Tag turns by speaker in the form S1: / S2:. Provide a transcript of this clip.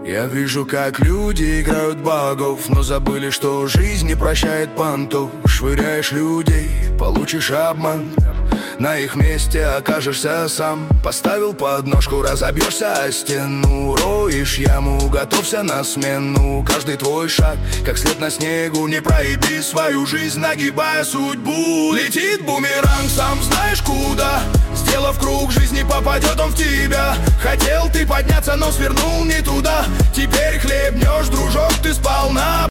S1: Я вижу, как люди играют богов, но забыли, что жизнь не прощает понтов. Швыряешь людей, получишь обман, на их месте окажешься сам. Поставил подножку, разобьешься о стену. Роешь яму, готовься на смену. Каждый твой шаг, как след на снегу. Не проеби свою жизнь, нагибая судьбу. Летит бумеранг, сам знаешь куда. Сделав круг жизни, попадет он в тебя. Хотел ты подняться, но свернул не туда. Теперь хлебнешь, дружок, ты сполна.